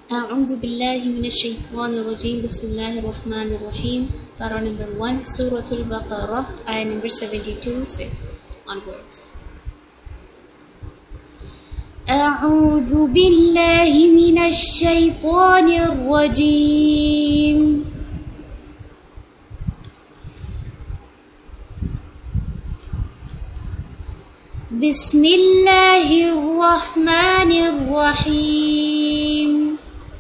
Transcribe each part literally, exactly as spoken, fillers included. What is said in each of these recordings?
أعوذ بالله من الشيطان الرجيم بسم الله الرحمن الرحيم. Para number one, Surah Al-Baqarah, ayah number seventy-two onwards. أعوذ بالله من الشيطان الرجيم. بسم الله الرحمن الرحيم.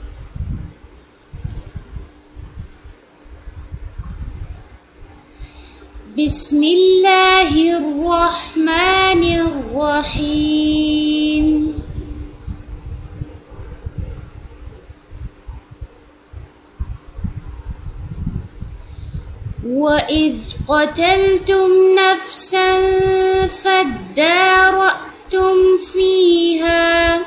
بسم الله الرحمن الرحيم. وإذ قتلتم نفسا فادارأتم فيها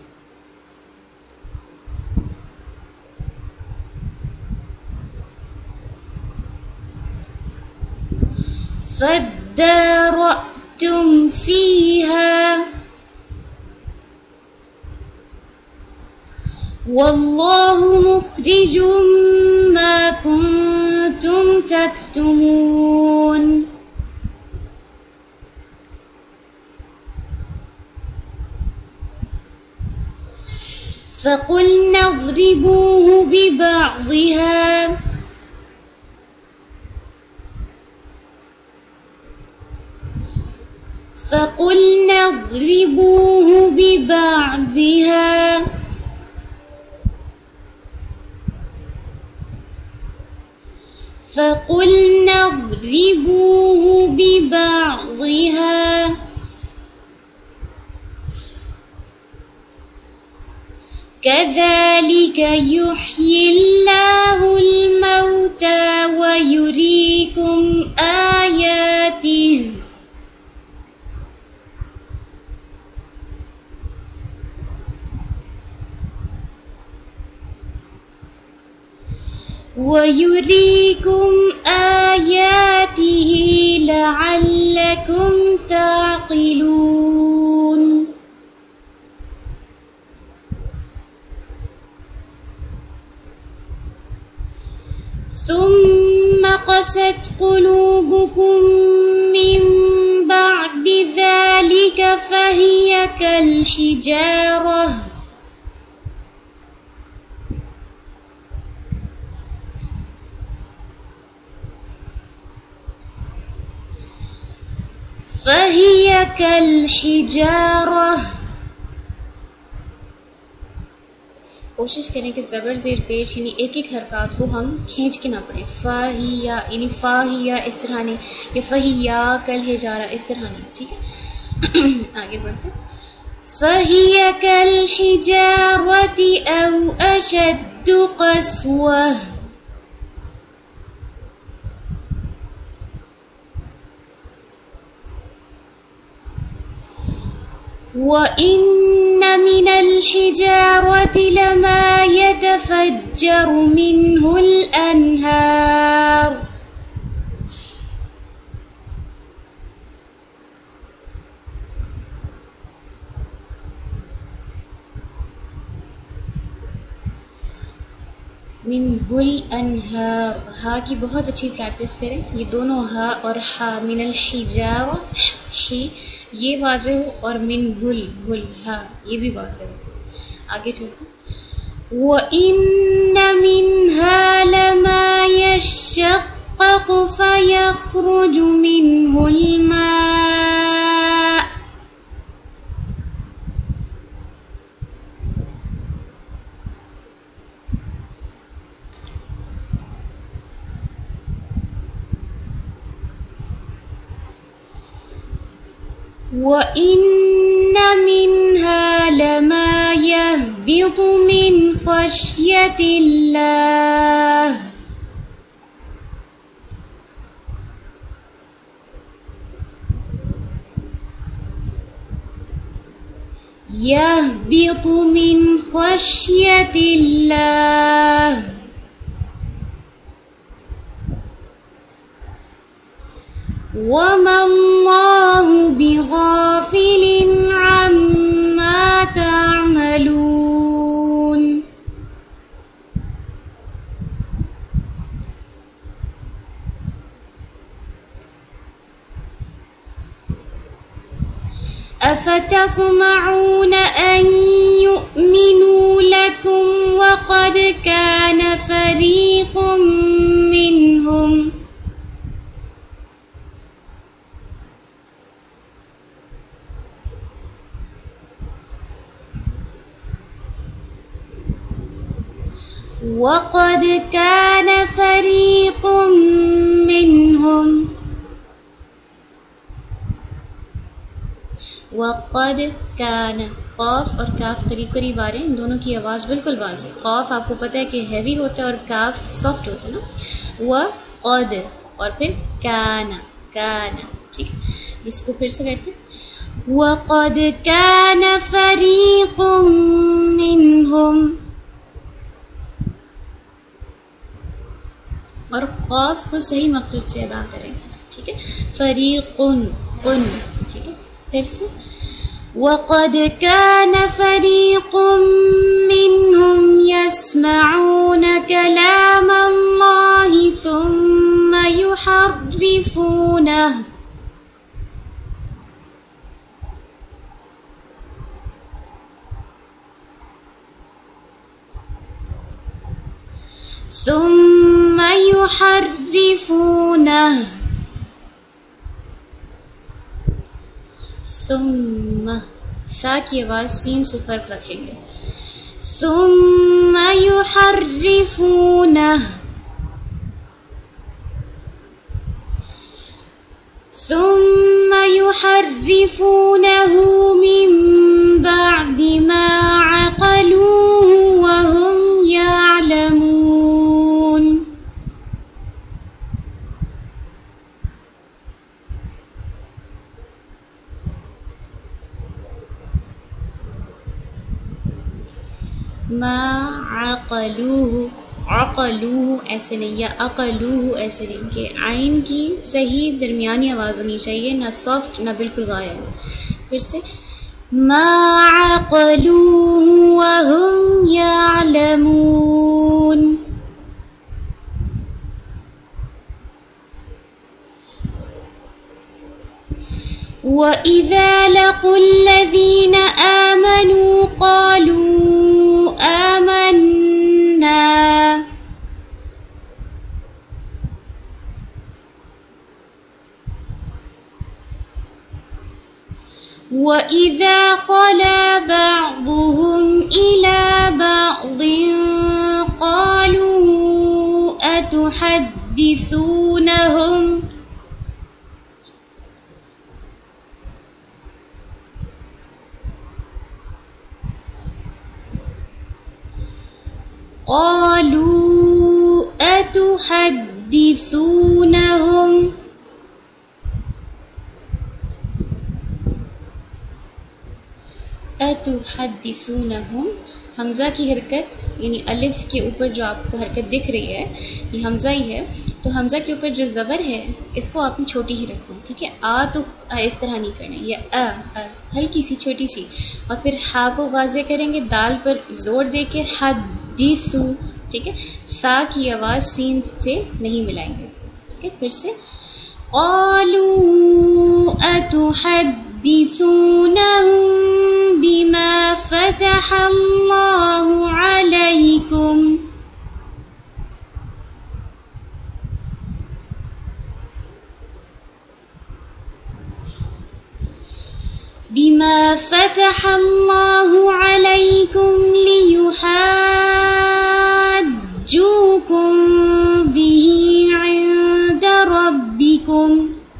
فادارأتم فيها والله مخرج ما كنتم تكتمون. فقلنا اضربوه ببعضها فقلنا اضربوه ببعضها فقلنا اضربوه ببعضها كذلك يحيي الله الموتى ويريكم آياته ويريكم آياته لعلكم تعقلون. ثم قست قلوبكم من بعد ذلك فهي كالحجارة فهي كالحجارة कोशिश करें कि ज़बर ज़ेर पेश यानी एक एक हरकत को हम खींच के ना पढ़ें। फ़ाहिया यानी फ़ाहिया इस तरह नहीं, ये फ़हिया कल हिजारा इस तरह नहीं, ठीक है। आगे बढ़ते हैं। फ़हिया कल हिजारति औ अशद्दु क़स्वह وإن من الحجارة لما يتفجر منه الأنهار मिनहुल अनहार। हा की बहुत अच्छी प्रैक्टिस करें। ये दोनों हा और हा मिनल हिजारा ही ये वाज़े हो और मिनहुल हुल हा ये भी वाज़े हो। आगे चलते हैं। व इन्न मिनहा लमा यशक़्क़क़ु फ़यख़्रुजु मिनहुल मा وإن منها لما يهبط من خشية الله يهبط من خشية الله وما الله بغافل عما تعملون. अफ़तत्मऊन अन युमिनू लकुम वक़द कान फ़रीक़ुम मिनहुम वक़द कान फ़रीक़ुम मिनहुम वक़द कान क़ाफ और काफ करीब करीब आ रहे हैं, दोनों की आवाज़ बिल्कुल वाज़ है। क़ाफ आपको पता है कि हैवी होता है और काफ सॉफ्ट होता है ना। वक़द और फिर कान कान, ठीक है। इसको फिर से करते हैं। वक़द कान फ़रीक़ुम मिनहुम और क़ाफ को सही मखरज से अदा करें, ठीक है। फ़रीक़ुन कुन, ठीक है। फिर से वक़द कान फ़रीक़ुम मिनहुम यस्मऊन कलामल्लाहि थुम्मा युहर्रिफूनहु थुम्मा युहर्रिफूनहु सुम्मा सा की आवाज़ सीन से फर्क रखेंगे। सुम्मा युहर्रिफूनहु सुम्मा युहर्रिफूनहु मिन बअदि मा अक़लूहु व हुम यअलमून। मा अक़लूहु अक़लूहु ऐसे नहीं, या अक़लूहु ऐसे नहीं, कि आइन की सही दरमियानी आवाज़ होनी चाहिए, ना सॉफ्ट ना बिल्कुल गायब। फिर से मा अक़लूहु व हुम यअलमून। व इज़ा लक़ुल्लज़ीन आमनू क़ालू आमन्ना व इज़ा ख़ला बअज़ुहुम इला बअज़िन क़ालू अतुहद्दिसूनहुम क़ालू अतुहद्दिसूनहुम अतुहद्दिसूनहुम हमज़ा की हरकत, यानी अलिफ के ऊपर जो आपको हरकत दिख रही है ये हमज़ा ही है, तो हमज़ा के ऊपर जो ज़बर है इसको आपने छोटी ही रखना है, ठीक है। आ तो आ इस तरह नहीं करना है, ये अ, अ हल्की सी छोटी सी, और फिर हा को वाज़े करेंगे, दाल पर जोर दे के हद्दिसू, ठीक है। सा की आवाज़ सीन से नहीं मिलाएंगे, ठीक है। फिर से क़ालू अतुहद्दिसूनहुम बिमा फ़तहल्लाहु अलैकुम बिमा फ़तहल्लाहु अलैकुम लियुहाज्जूकुम बिही इंद रब्बिकुम।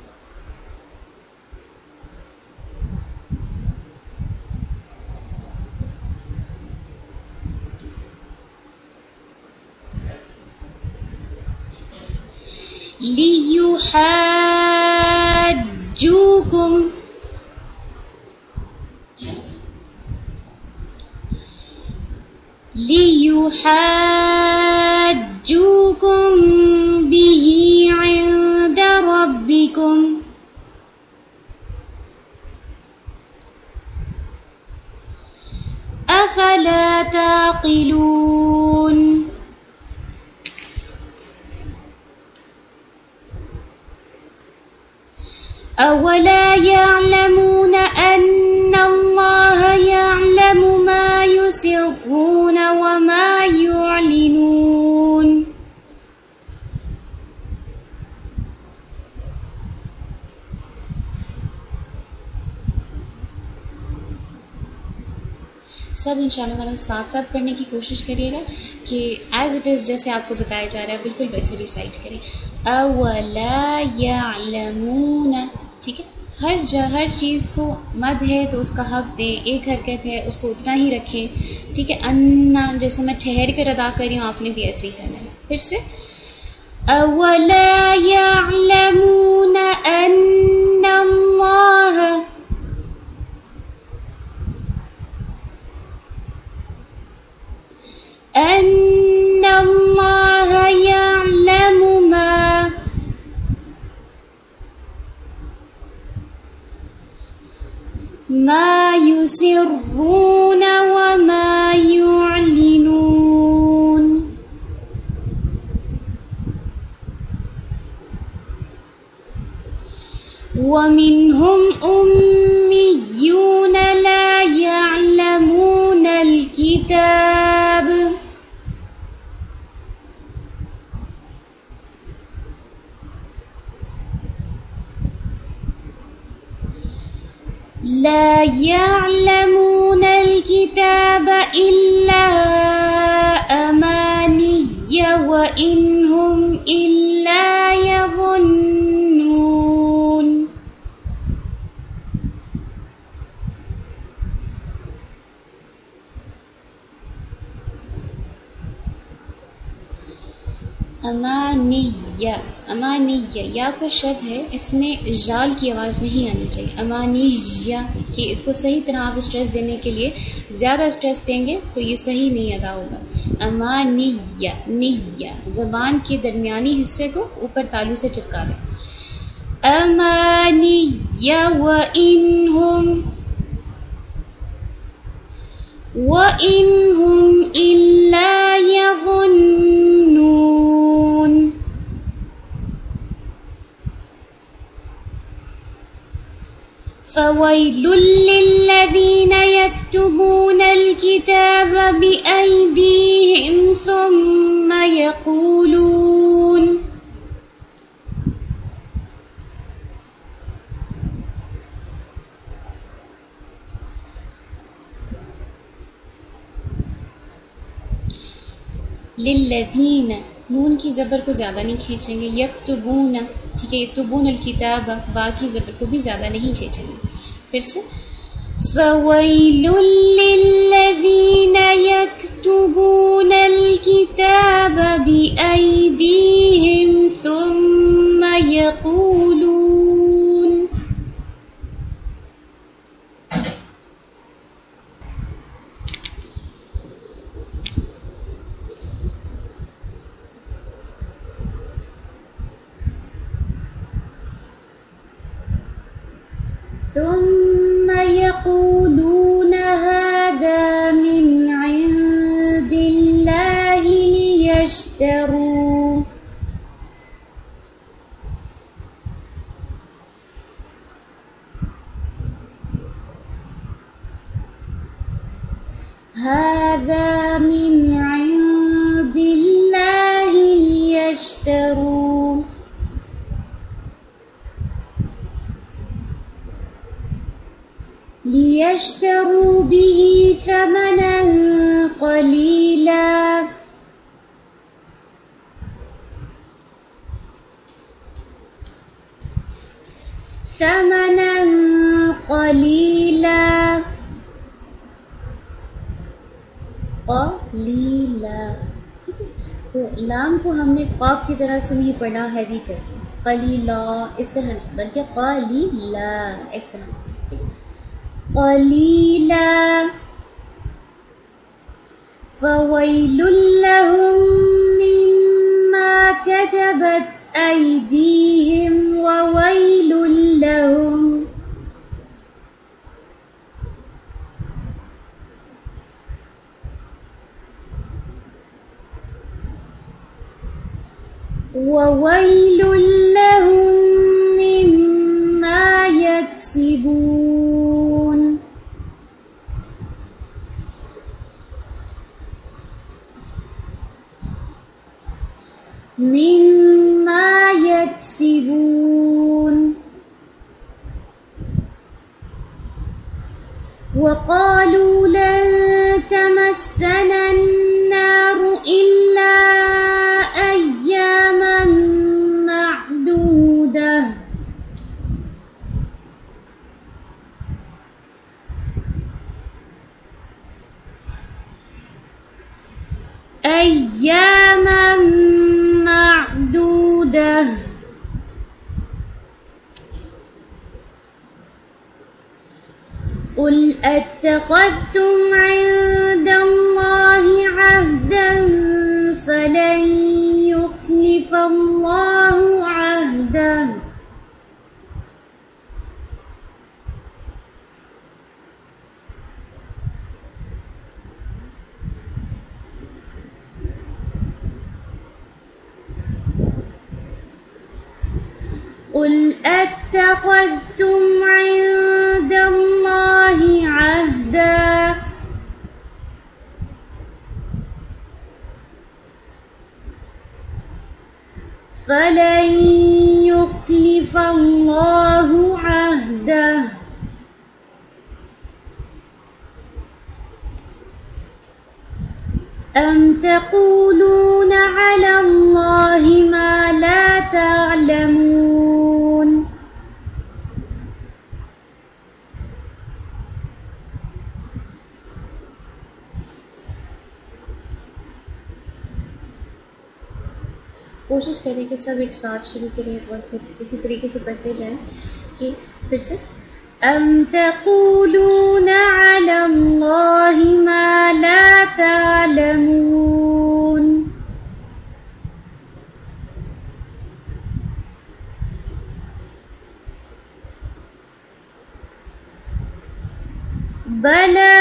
लियुहाज्जूकुम लियुहाज्जूकुम बिही इंद रब्बिकुम। अफला ताक़िलून। अवला यअलमून अन्न सब इंशाअल्लाह साथ साथ पढ़ने की कोशिश करिएगा कि एज़ इट इज़ जैसे आपको बताया जा रहा है बिल्कुल वैसे रिसाइट करें। अवला यअलमून, ठीक है। हर ज हर चीज़ को मद है तो उसका हक दें, एक हरकत है उसको उतना ही रखें, ठीक है। अन्ना जैसे मैं ठहर कर अदा कर रही हूँ आपने भी ऐसे ही करना है। फिर से अवला यअलमून अन्नल्लाह, अन्नल्लाह यअलमु मा, मा युसिर्रून व मा युअलिनून। वमिनहुम उम्मियून ला यअलमूनल किताब, ला यअलमूनल किताब इल्ला अमानिय व इनहुम इल्ला यज़ुन्नून। अमानिया, अमानिया या पर शब्द है, इसमें जाल की आवाज़ नहीं आनी चाहिए। अमानिया कि इसको सही तरह आप स्ट्रेस देने के लिए ज़्यादा स्ट्रेस देंगे तो ये सही नहीं अदा होगा। अमानिया, निया ज़बान के दरमियानी हिस्से को ऊपर तालू से चिपका दें। अमानिया व इनहुम, व इनहुम इल्ला यज़ुन्नून। फ़वैलुल लिल्लज़ीन यक्तुबूनल किताब बिअयदीहिम सुम्म यक़ूलून, लिल्लज़ीन नून की ज़बर को ज़्यादा नहीं खींचेंगे। यक्तुबून, ठीक है। यक्तुबूनल किताब बा की ज़बर को भी ज़्यादा नहीं खींचेंगे। फिर से फ़वैलुल लिल्लज़ीन यक्तुबूनल किताब बिअयदीहिम सुम्म यक़ूलून। सुम्म यक़ूलून हाज़ा मिन इंदिल्लाहि लियश्तरू, हाज़ा मिन इंदिल्लाहि लियश्तरू, लियश्तरू बिही थमनन क़लीला, थमनन क़लीला, क़लीला, ठीक है। तो लाम को हमने क़ाफ की तरह से नहीं पढ़ा हैवी कर, क़लीला इस तरह, बल्कि क़लीला इस तरह, ठीक है। क़लीला फ़वैलुल लहुम मिम्मा कतबत अयदीहिम व वैलुल लहुम, व वैलुल लहुम मिम्मा यक्सिबून। मिम्मा यक्सिबून। वक़ालू लन أياما معدودة قل أتخذتم عند الله عهدا فلن يخلف الله عهده قل أتخذتم عند الله عهدا فلن يخلف الله عهده أم تقولون على الله ما لا تعلمون कोशिश करें कि सब एक साथ शुरू करें और फिर इसी तरीके से पढ़ते जाएं कि फिर से अम तक़ूलून अला अल्लाहि मा ला तालमून बला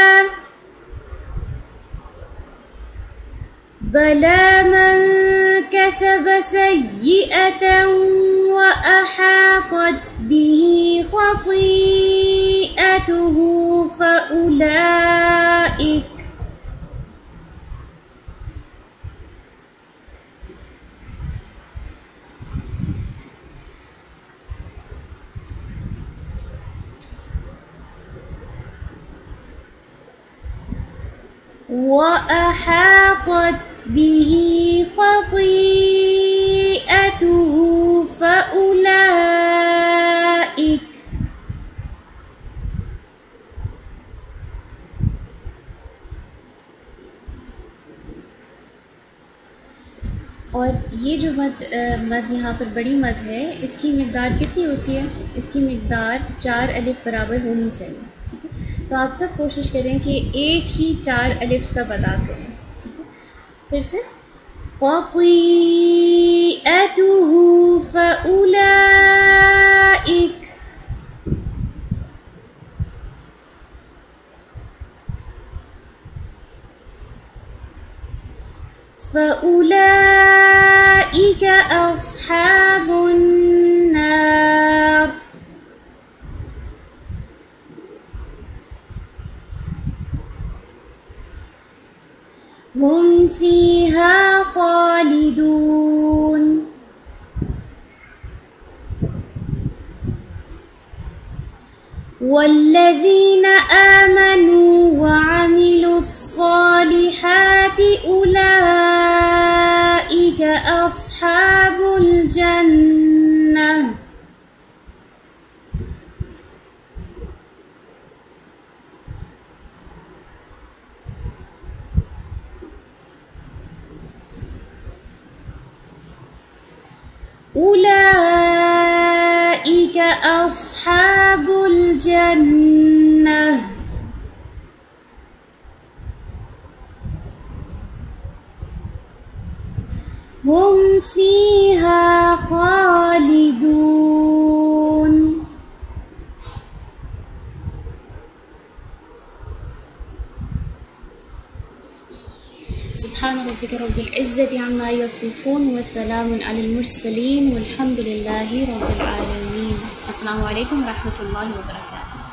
बला मन कसब सय्यिअतन व अहातत बिही खतीअतुहु फउलाइक व अहातत बिही खतीअतुहु फउलाइक और ये जो मद मद यहाँ पर बड़ी मद है, इसकी मिक़दार कितनी होती है? इसकी मिक़दार चार अलिफ बराबर होनी चाहिए। ठीक है, तो आप सब कोशिश करें कि एक ही चार अलिफ सब अदा करें। ठीक है, फिर से फ़क़ीअतुहु फ़उलाइक फ़उलाइक अस्हाबुन नार हुम फ़ीहा ख़ालिदून वल्लज़ीन आमनू वअमिलुस्सालिहाति उलाइक अस्हाबुल जन्नह उलाइक अस्हाबुल जन्नह हुम फ़ीहा ख़ालिदून। सुब्हान रब्बिक रब्बिल इज़्ज़ति अम्मा यसिफ़ून व सलामुन अलल मुरसलीन वल्हम्दुलिल्लाहि रब्बिल आलमीन। अस्सलामु अलैकुम व रहमतुल्लाहि व बरकातुहू।